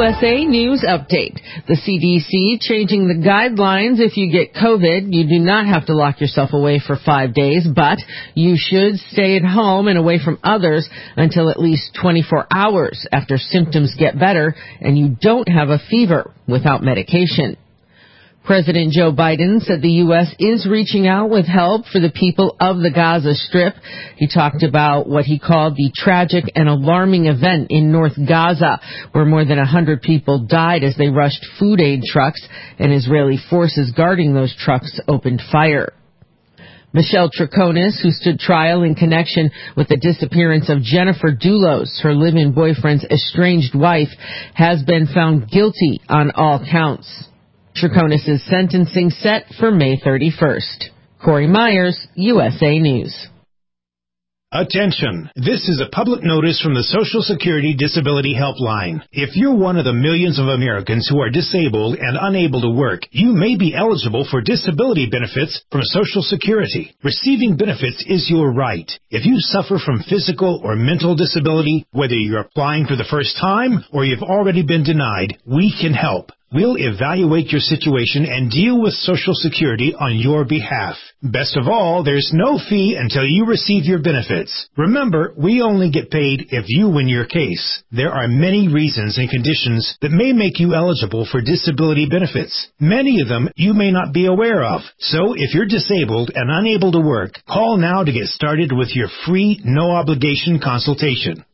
USA News Update. The CDC changing the guidelines. If you get COVID, you do not have to lock yourself away for 5 days, but you should stay at home and away from others until at least 24 hours after symptoms get better and you don't have a fever without medication. President Joe Biden said the U.S. is reaching out with help for the people of the Gaza Strip. He talked about what he called the tragic and alarming event in North Gaza, where more than 100 people died as they rushed food aid trucks, and Israeli forces guarding those trucks opened fire. Michelle Troconis, who stood trial in connection with the disappearance of Jennifer Dulos, her live-in boyfriend's estranged wife, has been found guilty on all counts. Troconis' sentencing set for May 31st. Corey Myers, USA News. Attention! This is a public notice from the Social Security Disability Helpline. If you're one of the millions of Americans who are disabled and unable to work, you may be eligible for disability benefits from Social Security. Receiving benefits is your right. If you suffer from physical or mental disability, whether you're applying for the first time or you've already been denied, we can help. We'll evaluate your situation and deal with Social Security on your behalf. Best of all, there's no fee until you receive your benefits. Remember, we only get paid if you win your case. There are many reasons and conditions that may make you eligible for disability benefits. Many of them you may not be aware of. So if you're disabled and unable to work, call now to get started with your free, no-obligation consultation.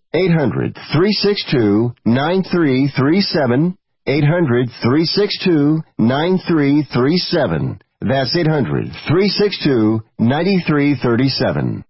800-362-9337. 800-362-9337. That's 800-362-9337.